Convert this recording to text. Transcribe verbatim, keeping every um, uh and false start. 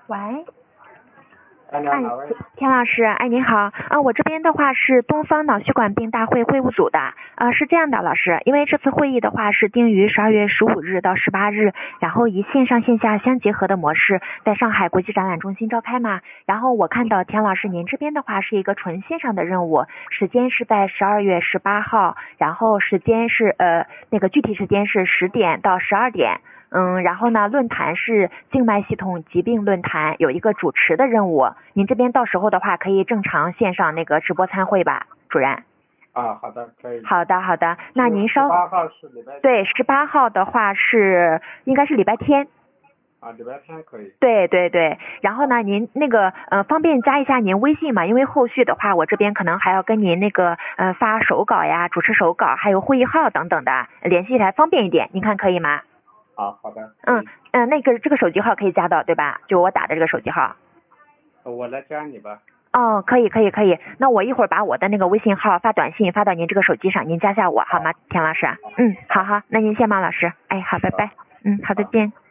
喂， 哎，你好，哪位？ 田老师，哎，您好啊，我这边的话是东方脑血管病大会会务组的啊，是这样的，老师，因为这次会议的话是定于十二月十五日到十八日，然后以线上线下相结合的模式在上海国际展览中心召开嘛。然后我看到田老师您这边的话是一个纯线上的任务，时间是在十二月十八号，然后时间是呃那个具体时间是十点到十二点。嗯，然后呢，论坛是静脉系统疾病论坛，有一个主持的任务。您这边到时候的话，可以正常线上那个直播参会吧，主任。 啊，好的，可以。 好的，好的。那您稍十八号是礼拜对，十八号的话是应该是礼拜天。 啊，礼拜天可以。 对对对，然后呢，您那个呃方便加一下您微信嘛？因为后续的话，我这边可能还要跟您那个呃发手稿呀、主持手稿，还有会议号等等的，联系起来方便一点，您看可以吗？ 啊，好的。 嗯嗯，那个这个手机号可以加到对吧？就我打的这个手机号。 我来加你吧。 哦，可以可以可以，那我一会儿把我的那个微信号发短信发到您这个手机上，您加下我好吗，田老师？嗯，好好，那您先忙，老师。哎，好，拜拜。嗯，好，再见。